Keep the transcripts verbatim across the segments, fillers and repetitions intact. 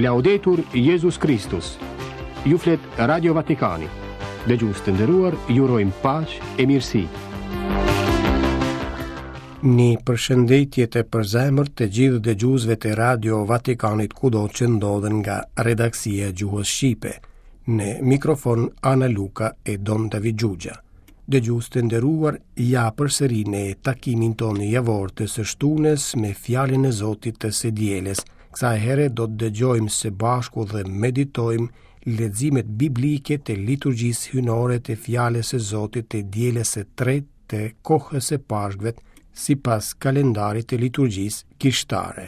Laudetur Jesus Christus. Ju flet Radio Vatikani. Dëgjues të nderuar, ju urojmë paqë e mirësi. Një përshëndetje të përzemërt të gjithë dëgjuesve të Radio Vatikanit kudo që ndodhen nga redaksia e Gjuhës Shqipe. Në mikrofon Ana Luka e Don David Gjugja. Dëgjues të nderuar, ja përsëri në takimin tonë javor të së shtunes me fjalën e Zotit të së dielës. Kësaj here do të dëgjojmë së bashku dhe meditojmë leximet biblike të liturgjisë hynore të fjalës së Zotit të dielës së tretë të kohës së Pashkëve, sipas kalendarit të liturgjisë kishtare.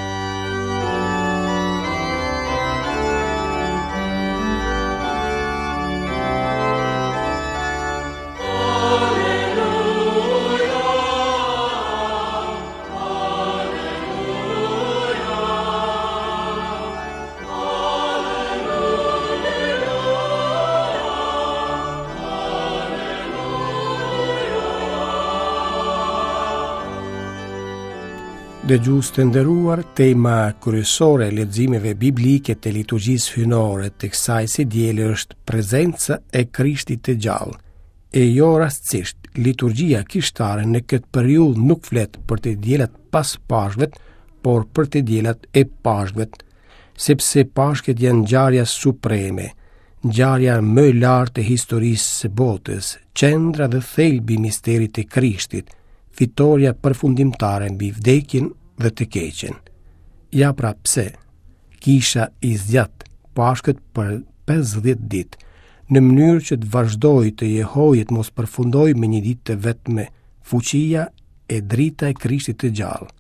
Dëgjues të nderuar, tema kryesore e leximeve biblike të liturgjisë hynore të kësaj së diele është prezenca e Krishtit të gjallë. E jo rastësisht, liturgjia kishtare në këtë periudhë nuk flet për të diellat pas Pashkëve, por për të diellat e Pashkëve, sepse Pashkët janë ngjarja supreme, ngjarja më e lartë e historisë së botës, qendra dhe thelbi i misterit të Krishtit, fitoria përfundimtare mbi vdekjen dhe të keqen. Ja pra pse kisha i zgjat Pashkët për pesëdhjetë ditë, në mënyrë që të vazhdoj të jehojë të mos përfundoj me një ditë të vetme fuqia e drita e Krishtit të gjallë.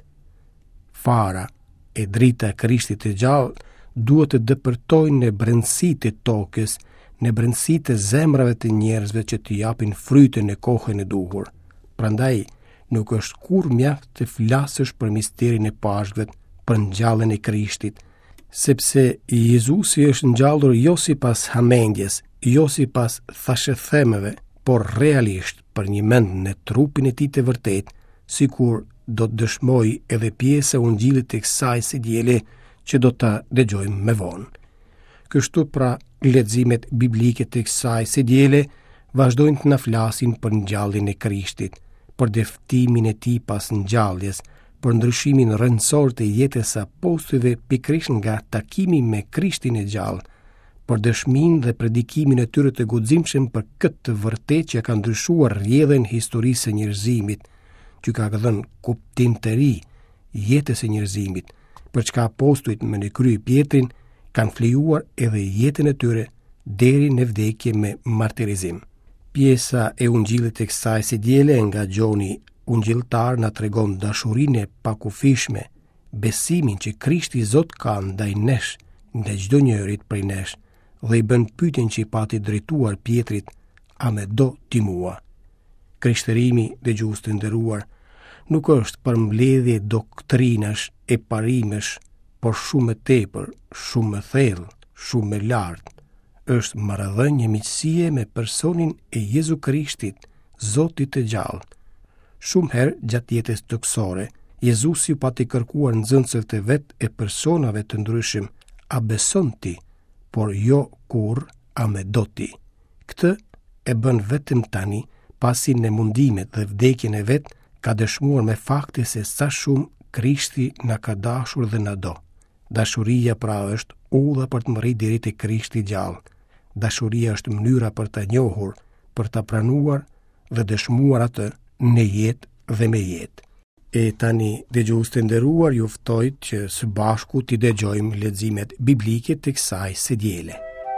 Fara e drita e Krishtit të gjallë duhet të dëpërtojnë në brendësitë e tokës, në brendësitë e zemrave të njerëzve që të japin frytën e kohën e duhur. Prandaj nuk është kur mjaft të flasësh për misterin e Pashkëve, për ngjalljen e Krishtit, sepse Jezusi është ngjallur jo sipas hamendjes, jo sipas thashëthemeve, por realisht për një mend në trupin e tij të vërtet, sikur do të dëshmoj edhe pjesa e Ungjillit të kësaj së diele që do ta dëgjojmë më vonë. Kështu pra, leximet biblike të kësaj së diele vazhdojnë të na flasin për ngjalljen e Krishtit, për deftimin e tij pas ngjalljes, për ndryshimin rëndësor të jetës së apostujve pikërisht nga takimi me Krishtin e gjallë, për dëshminë dhe predikimin e tyre të guximshëm për këtë të vërtetë që ka ndryshuar rrjedhën historisë së njerëzimit, që ka dhënë kuptim të ri jetës së njerëzimit, për çka apostujt me në kry Pjetrin kanë flejuar edhe jetën e tyre deri në vdekje me martirizim. Pjesa e Ungjillit të kësaj së diele nga Gjoni ungjilltar na tregon dashurinë e pakufishme, besimin që Krishti Zot ka ndaj nesh, ndaj çdo njërit prej nesh, dhe i bën pyetjen që i pati drejtuar Pjetrit: a më do ti mua? Krishtërimi, dëgjues të nderuar, nuk është përmbledhje doktrinash e parimesh, por shumë e tepër, shumë e thellë, shumë e lartë. Është marrëdhënie miqësie me personin e Jezu Krishtit, Zotit të gjallë. Shumë herë gjatë jetës toksore, Jezusi u pati kërkuar nxënësve të vet e personave të ndryshëm: a beson ti, por jo kur, a më do ti. Këtë e bën vetëm tani, pasi në mundimet dhe vdekjen e vet ka dëshmuar me fakte se sa shumë Krishti na ka dashur dhe na do. Dashuria pra është udha për të mbërritur deri te Krishti i gjallë. Dashuria është mënyra për ta njohur, për ta pranuar dhe dëshmuar atë në jetë dhe me jetë. E tani, dëgjues të nderuar, ju ftoj që së bashku t'i dëgjojmë leximet biblike të kësaj së diele.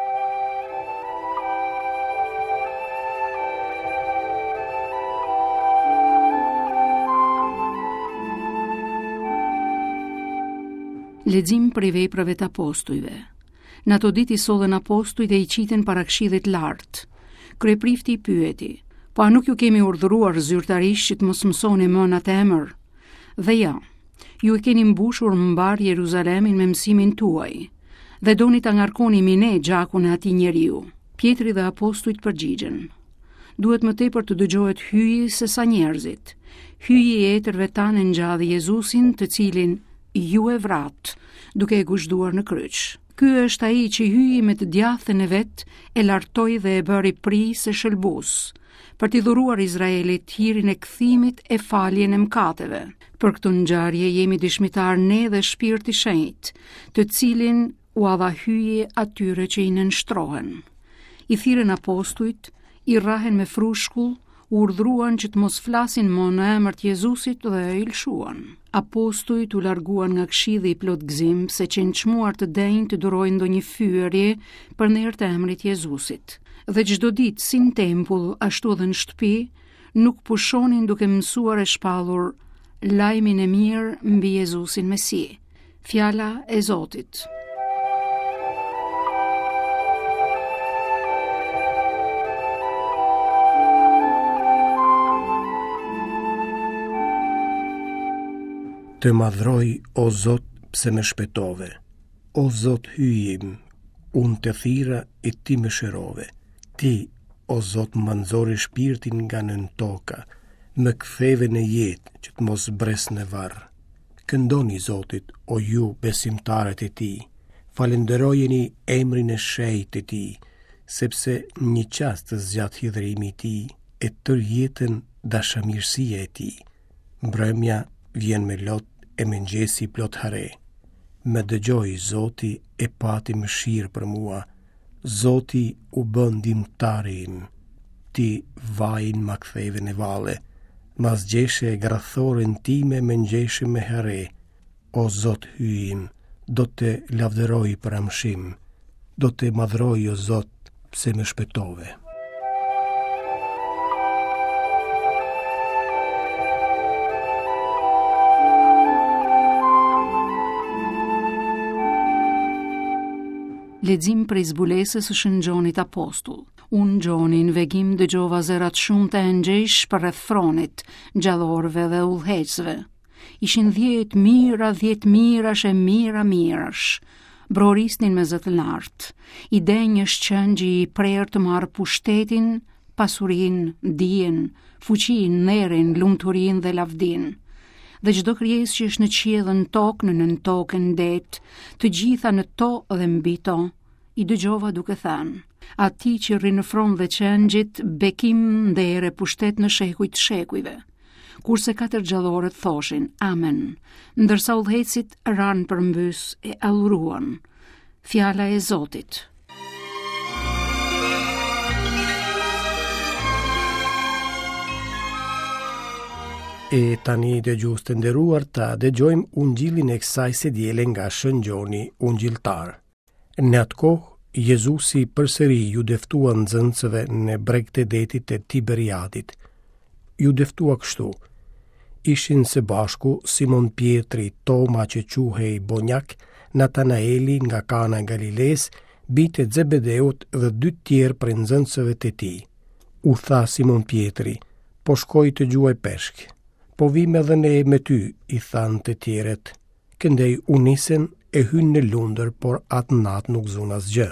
Lexim prej veprave të apostujve. Në ato ditë i sollën apostujt dhe i qitën para këshillit lart. Kryeprifti i pyeti: "Po a nuk ju kemi urdhëruar zyrtarisht që të mos mësoni më në atë emër? Dhe ja, ju e keni mbushur mbar Jeruzalemin me mësimin tuaj, dhe doni ta ngarkoni ne gjakun e atij njeriu." Pjetri dhe apostujt përgjigjen: "Duhet më tepër të dëgjohet hyi se sa njerëzit. Hyi i etërve tanë ngjadhi Jezusin, të cilin ju e vrat, duke e guzhduar në kryq. Ky është ai që hyi me të djathën e vet, e lartoi dhe e bëri prisë e shëlbus, për t'i dhuruar Izraelit hirin e kthimit e faljen e mëkateve. Për këtë ngjarje jemi dëshmitar ne dhe Shpirti i Shenjtë, të cilin u dha hyje atyre që i nënshtrohen. I thirrën apostujt, i rrahen me frushkull, u urdhruan që të mos flasin më në emër të Jezusit dhe i lshuan. Apostujt u larguan nga këshilli i plot gëzim, se që në çmuar të denjë të durojnë ndonjë fyerje për ndër të emrit Jezusit. Dhe çdo ditë si në tempull, ashtu edhe në shtëpi, nuk pushonin duke mësuar e shpallur lajmin e mirë mbi Jezusin Mesi. Fjala e Zotit. Të madhroj, o Zot, pse më shpëtove. O Zot, hyjim, unë të thira e ti më shërove. Ti, o Zot, më nxori shpirtin nga nën toka, më ktheve në jetë që të mos bres në varr. Këndoni Zotit, o ju besimtarët e ti, falenderojeni emrin e shenjtë të ti, sepse një qast të zgjat hidhrimi i ti, e tër jetën dashamirësia e ti. Mbrëmja vjen me lot e mëngjesi plot hare. Më dëgjoj, Zoti, e pati mëshirë për mua. Zoti u bën ndihmtari im. Ti vajin ma ktheve në valle. Ma zgjeshe grathoren time më ngjeshë me hare. O Zot, hyjim, do të lavdëroj për amshim. Do të madhroj, o Zot, pse më shpëtove. Lexim prej zbulesës së Shënxhonit apostull. Unë Gjoni në vegim dëgjova zërat shumë të ngjysh për rreth thronit, gjallorëve dhe udhëheqësve. Ishin dhjetë mira, dhjetë mirash e mira mirash. Brorisnin me zë të lartë. I denjësh qëngji i prerë të marrë pushtetin, pasurinë, dijen, fuqinë, nerin, lumturinë dhe lavdinë. Dhe çdo krijesë që është në qiell dhe në tokë, në nën tokë, në det, të gjitha në to dhe mbi to, i dëgjova duke thënë: Ati që rri në fron dhe qengjit, bekim, ndere, pushtet në shekujt shekujve. Kurse katër gjallorët thoshin: Amen, ndërsa udhëhecit ranë përmbys e adhuruan. Fjala e Zotit. E tani dëgjues të nderuar, ta dëgjojmë ungjillin e kësaj së diele nga Shënxhoni ungjilltar. Në atë kohë, Jezusi përsëri ju deftua nxënësve në breg të detit të Tiberiadit. Ju deftua kështu: ishin së bashku Simon Pietri, Toma që quhej Bonjak, Natanaeli nga Kana e Galiles, bitë e Zebedeut dhe dy tjerë prej nxënësve të tij. U tha Simon Pietri: Po shkoj të gjuaj peshk. Po vim edhe ne me ty, i thanë të tjeret. Këndej u nisen e hynë në lundër, por atë natë nuk zun asgjë.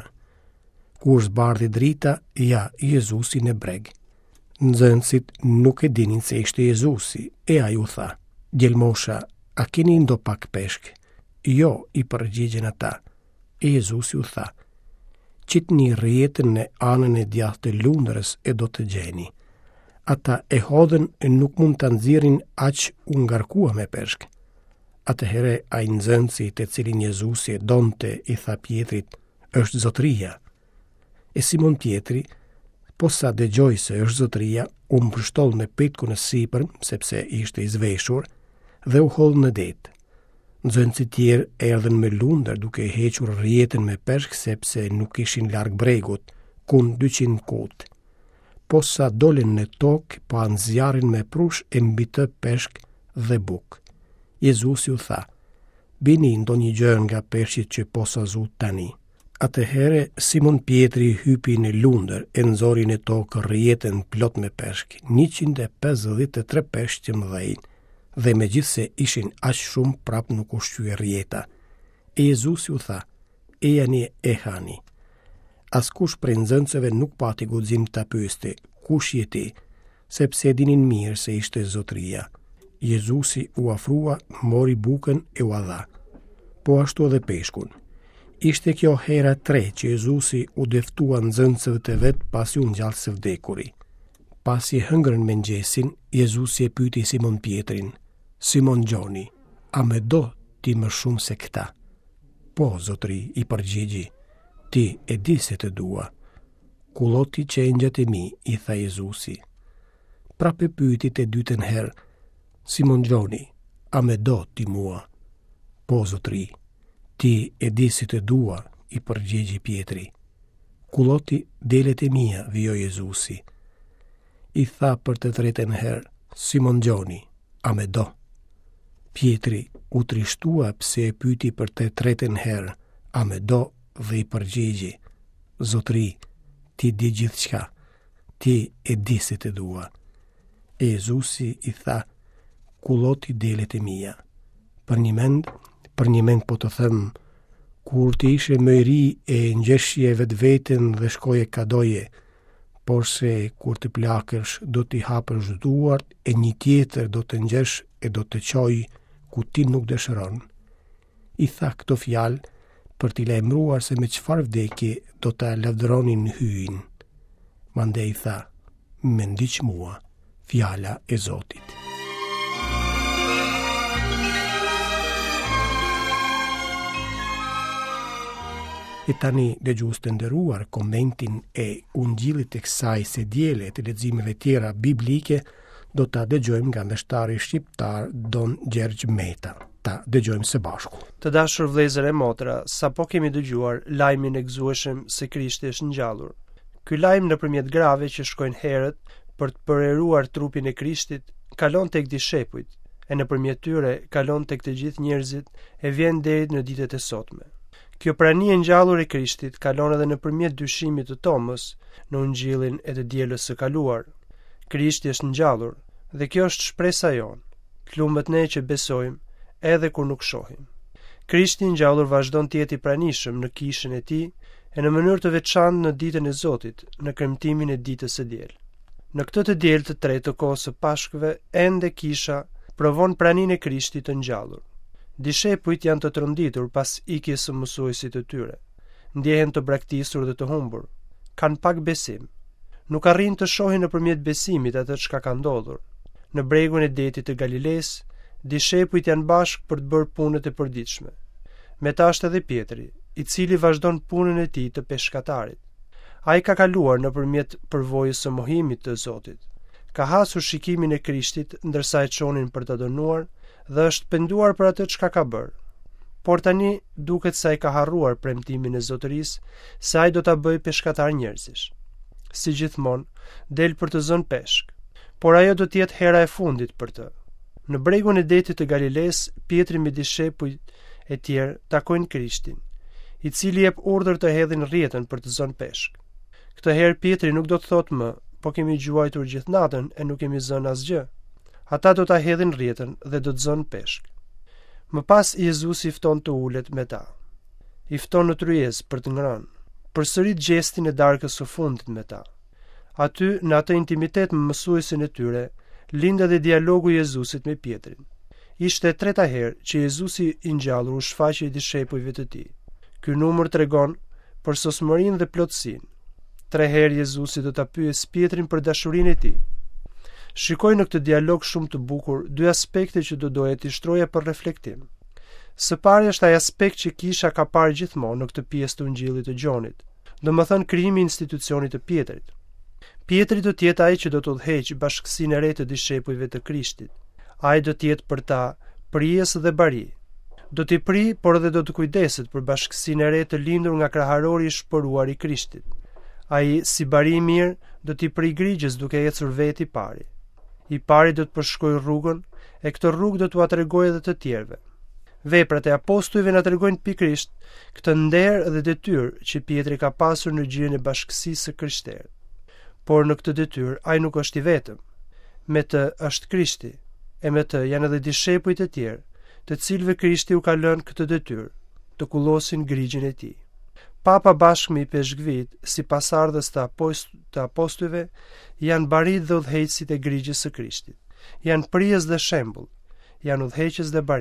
Kur zbardhi drita, ja, Jezusi në breg. Nxënësit nuk e dinin se ishte Jezusi, e ai u tha: Djelmosha, a keni ndo pak peshk? Jo, i përgjigjen ata. E Jezusi u tha: Qitni rrjetën në anën e djathtë të lundrës e do të gjeni. Ata e hodhen e nuk mund të nxirin aq u ngarkua me peshk. Atëhere ai nxënësi të cilin Jezusi e donte i tha Pietrit: Është zotëria. E Simon Pietri, posa dëgjoi se është zotëria, u mbështoll me petkun në sipër, sepse ishte i zveshur, dhe u hodh në det. Nxënësit tjerë erdhën me lundër duke hequr rrjetën me peshk, sepse nuk ishin larg bregut, kun dyqind kot. Posa dolin në tokë, pa nxjarrin me prush e mbi të peshk dhe buk. Jezusi u tha: Bini ndonjë gjë nga peshqit që posa zut tani. Atëhere Simon Pietri hypi në lundër e nxori në tokë rrjetën plot me peshk, njëqind e pesëdhjetë e tre peshq të mëdhenj, dhe megjithse ishin aq shumë, prap nuk u shqye rrjeta. E Jezusi u tha: Ejani e hani. Askush prej nxënësve nuk pati guxim ta pyeste: Kush je ti? Sepse e dinin mirë se ishte zotëria. Jezusi u afrua, mori bukën e u dha. Po ashtu edhe peshkun. Ishte kjo hera tre që Jezusi u deftua nxënësve të vet pasi u ngjall së vdekuri. Pasi hëngrën mëngjesin, Jezusi e pyeti Simon Pietrin: "Simon Gjoni, a më do ti më shumë se këta?" "Po, Zotri," i përgjigji, "ti e di se të dua." "Kulloti qengjat e mi," i tha Jezusi. Prape pyeti të dytën herë: "Simon Gjoni, a më do ti mua?" "Po, Zotri, ti e di se të dua," i përgjigji Pietri. "Kulloti delet e mia," vijoi Jezusi. I tha për të tretën herë: "Simon Gjoni, a më do?" Pietri u trishtua pse e pyeti për të tretën herë: "A më do?" dhe i përgjigji: "Zotri, ti di gjithçka, ti e di se të dua." E Jezusi i tha: "Kulloti delet e mia. Për një mend, për një mend po të them, kur ti ishe më i ri e ngjeshje vetveten dhe shkoje kadoje, por se kur të plakësh do t'i hapësh duart e një tjetër do të ngjesh e do të çojë ku ti nuk dëshiron." I tha këto fjalë për t'i lajmëruar se me çfarë vdekje do ta lavdëronin hyjin. Mandej i tha: "Me ndiq mua, fjala e Zotit." E tani, dëgjues të nderuar, komentin e ungjillit të kësaj së diele të leximeve tjera biblike do ta dëgjojmë nga ndështari shqiptar Don Gjergj Meta. Ta dëgjojmë së bashku. Të dashur vëllezër e motra, sapo kemi dëgjuar lajmin e gëzueshëm se Krishti është ngjallur. Ky lajm nëpërmjet grave që shkojnë herët për të përeruar trupin e Krishtit kalon tek dishepujt e nëpërmjet tyre kalon tek të gjithë njerëzit e vjen deri në ditët e sotme. Kjo prani e ngjallur e Krishtit kalon edhe nëpërmjet dyshimit të Tomës në ungjillin e të dielës së kaluar. Krishti është ngjallur dhe kjo është shpresa jonë, të lumët ne që besojmë edhe kur nuk shohim. Krishti i ngjallur vazhdon të jetë i pranishëm në kishën e tij e në mënyrë të veçantë në ditën e Zotit, në kremtimin e ditës së diel. Në këtë të diel të tretë të kohës së Pashkëve, ende kisha provon praninë e Krishtit të ngjallur. Dishepujt janë të tronditur pas ikjes së mësuesit të tyre. Ndjehen të braktisur dhe të humbur. Kanë pak besim. Nuk arrin të shohin nëpërmjet besimit atë çka ka ndodhur. Në bregun e detit të Galiles, dishepujt janë bashkë për të bërë punët e përditshme. Me ta është edhe Pietri, i cili vazhdon punën e tij të peshkatarit. Ai ka kaluar nëpërmjet përvojës së mohimit të Zotit. Ka hasur shikimin e Krishtit ndërsa e çonin për të dënuar dhe është penduar për atë çka ka bërë. Por tani duket se ai ka harruar premtimin e Zotërisë se ai do ta bëjë peshkatar njerëzish. Si gjithmonë, del për të zënë peshk, por ajo do të jetë hera e fundit për të. Në bregun e detit të Galiles, Pietri me dishepujt e tjerë takojnë Krishtin, i cili jep urdhër të hedhin rrjetën për të zënë peshk. Këtë herë Pietri nuk do të thotë më, po kemi gjuajtur gjithë natën e nuk kemi zënë asgjë. Ata do ta hedhin rrjetën dhe do të zënë peshk. Më pas Jezusi i fton të ulet me ta. I fton në tryezë për të ngrënë. Përsërit gjestin e darkës së fundit me ta. Aty, në atë intimitet me mësuesin e tyre, lind edhe dialogu i Jezusit me Pietrin. Ishte e treta herë që Jezusi i ngjallur u shfaqej dishepujve të tij. Ky numër tregon për sosmërinë dhe plotësinë. Tre herë Jezusi do ta pyes Pietrin për dashurinë e tij. Shikoj në këtë dialog shumë të bukur dy aspekte që do doja t'i shtroja për reflektim. Së pari është ai aspekt që kisha ka parë gjithmonë në këtë pjesë të Ungjillit të Gjonit, domethënë krijimi i institucionit të Pietrit. Pietri do të jetë ai që do të udhëheqë bashkësinë e re të dishepujve të Krishtit. Ai do të jetë për ta prijes dhe bari. Do t'i pri, por edhe do të kujdeset për bashkësinë e re të lindur nga kraharori i shpëruar i Krishtit. Ai, si bari i mirë, do t'i pri grigjës duke ecur vetë i pari. I pari do të përshkojë rrugën, e këtë rrugë do t'ua tregojë edhe të tjerëve. Veprat e apostujve na tregojnë pikërisht këtë nder dhe detyrë që Pietri ka pasur në gjirin e bashkësisë së krishterë. Por në këtë detyrë ai nuk është i vetëm. Me të është Krishti, e me të janë edhe dishepujt e tjerë, të cilëve Krishti u ka lënë këtë detyrë, të kullosin grigjin e tij. Papa bashkë me i peshkvit, si pasardhës të, apost, të apostujve, janë barit dhe udhëheqësit e grigjës së Krishtit. Janë prijes dhe shembull, janë udhëheqës dhe bari.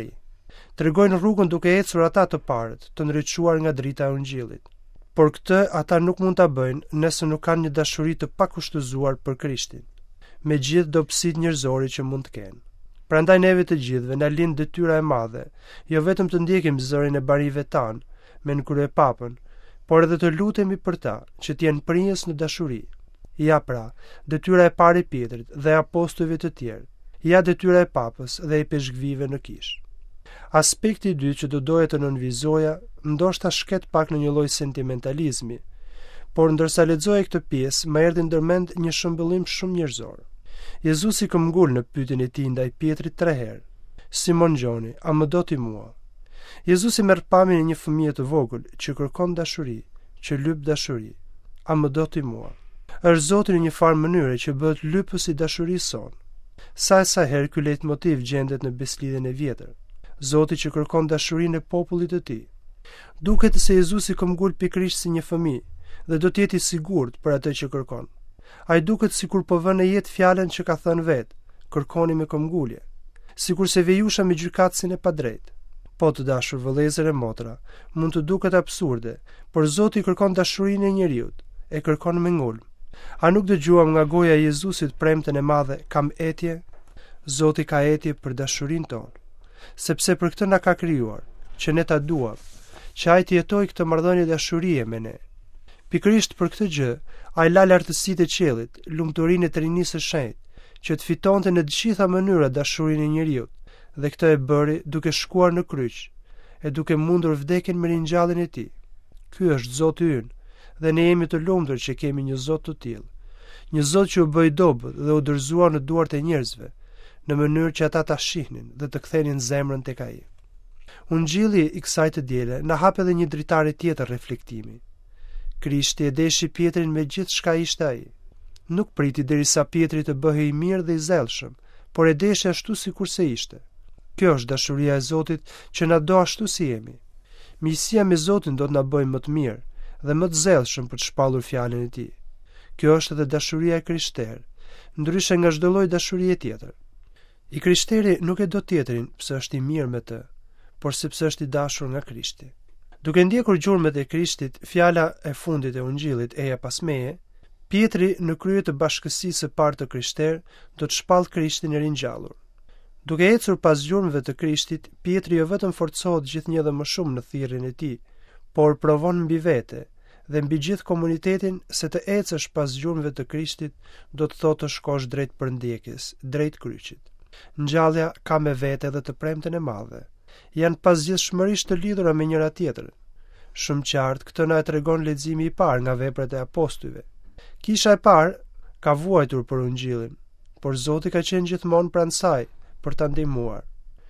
Tregojnë rrugën duke ecur ata të parët, të ndriçuar nga drita e Ungjillit. Por këtë ata nuk mund ta bëjnë nëse nuk kanë një dashuri të pakushtëzuar për Krishtin, me gjithë dobësitë njerëzore që mund të kenë. Prandaj neve të gjithëve na lind detyra e madhe, jo vetëm të ndjekim zërin e barive tanë me në krye papën, por edhe të lutemi për ta, që t'jenë prinjes në dashuri. Ja pra, detyra e parë e Pjetrit dhe apostujve të tjerë, ja detyra e papës dhe e peshkvive në Kish. Aspekti i dytë që do doja të nënvizoja, ndoshta shket pak në një lloj sentimentalizmi, por ndërsa lexoja këtë pjesë, më erdhi ndërmend një shëmbullim shumë njerëzor. Jezusi këmbgul në pyetjen e tij ndaj Pjetrit tre herë: Simon Gjoni, a më do ti mua? Jezusi merr pamjen e një fëmije të vogël që kërkon dashuri, që lyp dashuri. A më do ti mua? Është Zoti në një farë mënyre që bëhet lypës i dashurisë son. Sa e sa herë ky leitmotiv gjendet në beslidhen e vjetër. Zoti që kërkon dashurinë e popullit të tij. Duket se Jezusi këmbgul pikërisht si një fëmijë dhe do të jetë i sigurt për atë që kërkon. Ai duket sikur po vën në jetë fjalën që ka thënë vet: kërkoni me këmbgulje, sikur se vejusha me gjykatësin e padrejtë. Po të dashur vëllezër e motra, mund të duket absurde, por Zoti kërkon dashurinë e njeriu, e kërkon me ngulm. A nuk dëgjuam nga goja e Jezusit premten e madhe: kam etje? Zoti ka etje për dashurinë tonë, sepse për këtë na ka krijuar, që ne ta duam, që ai të jetojë këtë marrëdhënie dashurie me ne. Pikërisht për këtë gjë, ai la lartësitë e qiellit, lumturinë e Trinisë së Shenjtë, që të fitonte në të gjitha mënyrat dashurinë e njeriu, dhe këtë e bëri duke shkuar në kryq, e duke mundur vdekjen me ringjalljen e tij. Ky është Zoti ynë, dhe ne jemi të lumtur që kemi një Zot të tillë, një Zot që u bë dobët dhe u dorëzua në duart e njerëzve, në mënyrë që ata ta shihnin dhe të kthenin zemrën tek ai. Ungjilli i kësaj të diele na hap edhe një dritare tjetër reflektimi. Krishti e deshi Pjetrin me gjithë çka ishte ai. Nuk priti derisa Pjetri të bëhej i mirë dhe i zellshëm, por e deshi ashtu sikur se ishte. Kjo është dashuria e Zotit që na do ashtu si jemi. Miqësia me Zotin do të na bëjë më të mirë dhe më të zellshëm për të shpallur fjalën e tij. Kjo është edhe dashuria e krishterë, ndryshe nga çdo lloj dashurie tjetër. I krishteri nuk e do tjetrin pse është i mirë me të, por sepse është i dashur nga Krishti. Duke ndjekur gjurmët e Krishtit, fjala e fundit e Ungjillit eja pas meje, Pjetri në krye të bashkësisë së parë të krishterë do të shpall Krishtin e ringjallur. Duke ecur pas gjurmëve të Krishtit, Pjetri jo vetëm forcohet gjithnjë dhe më shumë në thirrjen e tij, por provon mbi vete dhe mbi gjithë komunitetin se të ecësh pas gjurmëve të Krishtit do të thotë të shkosh drejt përndjekjes, drejt kryqit. Ngjallja ka me vete edhe të premten e madhe. Janë pasgjithshmërisht të lidhura me njëra tjetrën. Shumë qartë këtë na e tregon leximi i parë nga veprat e apostujve. Kisha e parë ka vuajtur për Ungjillin, por Zoti ka qenë gjithmonë pranë saj për ta ndihmuar.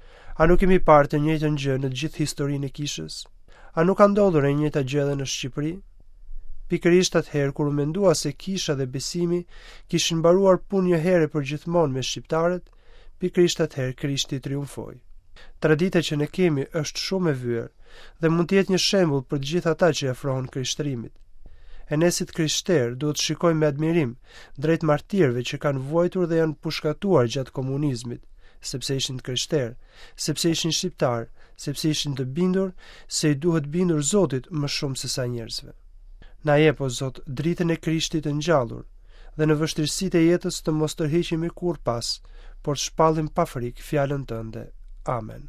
A nuk kemi parë të njëjtën gjë në gjithë historinë e kishës? A nuk ka ndodhur e njëjta gjë edhe në Shqipëri? Pikërisht atëherë kur u mendua se kisha dhe besimi kishin mbaruar punë një herë për gjithmonë me shqiptarët, pikërisht atëherë Krishti triumfoi. Tradita që ne kemi është shumë e vyer dhe mund të jetë një shembull për të gjithë ata që afrohen krishtërimit. E ne si të krishterë duhet të shikojmë me admirim drejt martirëve që kanë vuajtur dhe janë pushkatuar gjatë komunizmit, sepse ishin të krishterë, sepse ishin shqiptarë, sepse ishin të bindur se i duhet bindur Zotit më shumë se sa njerëzve. Na jep o Zot dritën e Krishtit të ngjallur dhe në vështirësitë e jetës të mos tërhiqemi kurrë pas, por të shpallim pa frikë fjalën tënde. Amen.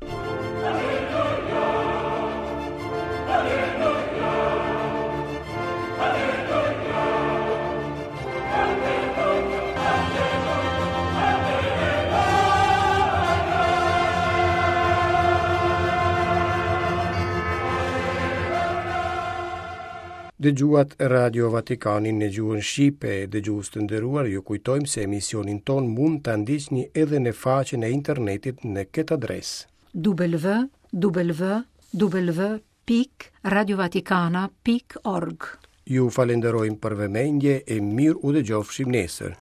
Dëgjuat Radio Vatikanin në gjuhën shqipe. Dëgjues të nderuar, ju kujtojmë se emisionin ton mund ta ndiqni edhe në faqen e internetit në këtë adresë: w w w pikë radio vatikana pikë org. Ju falenderojmë për vëmendje e mirë u dëgjofshim nesër.